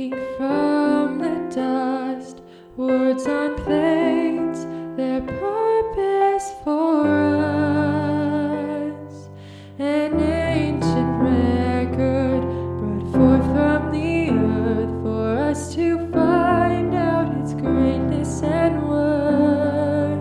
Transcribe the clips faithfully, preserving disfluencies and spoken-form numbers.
speaking from the dust, words on plates, their purpose for us. An ancient record brought forth from the earth for us to find out its greatness and worth.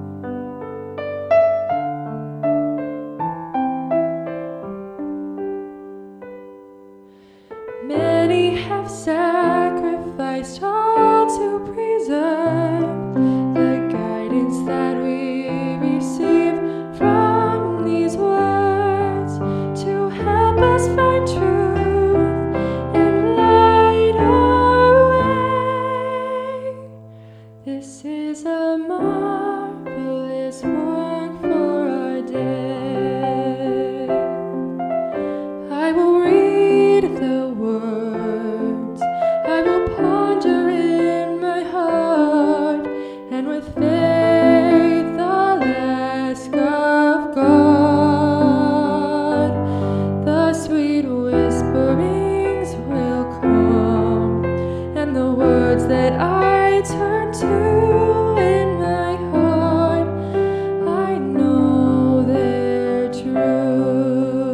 Many have sacrificed all to preserve the guidance that we receive from these words, to help us find truth and light our way. This is a marvelous work for our day. I will read the words, I will ponder in my heart, and with faith I'll ask of God. The sweet whisperings will come, and the words that I turn to in my heart, I know they're true.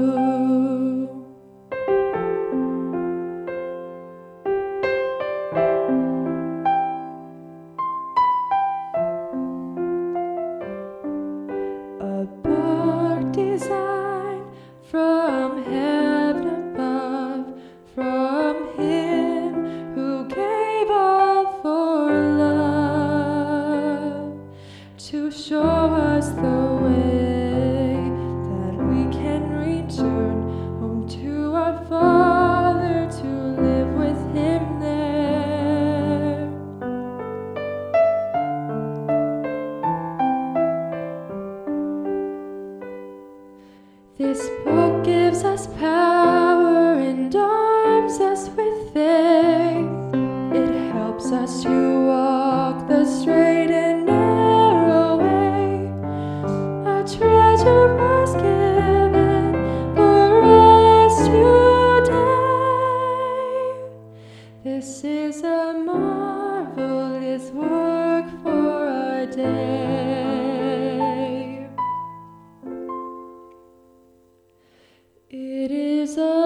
A book designed from heaven above, from Him who gave all for love, to show us the way that we can return home to our Father, to live with Him there. This book gives us power and arms us with faith. It helps us to walk the straight and narrow way. A treasure was given for us today. This is a marvelous work for our day. It is a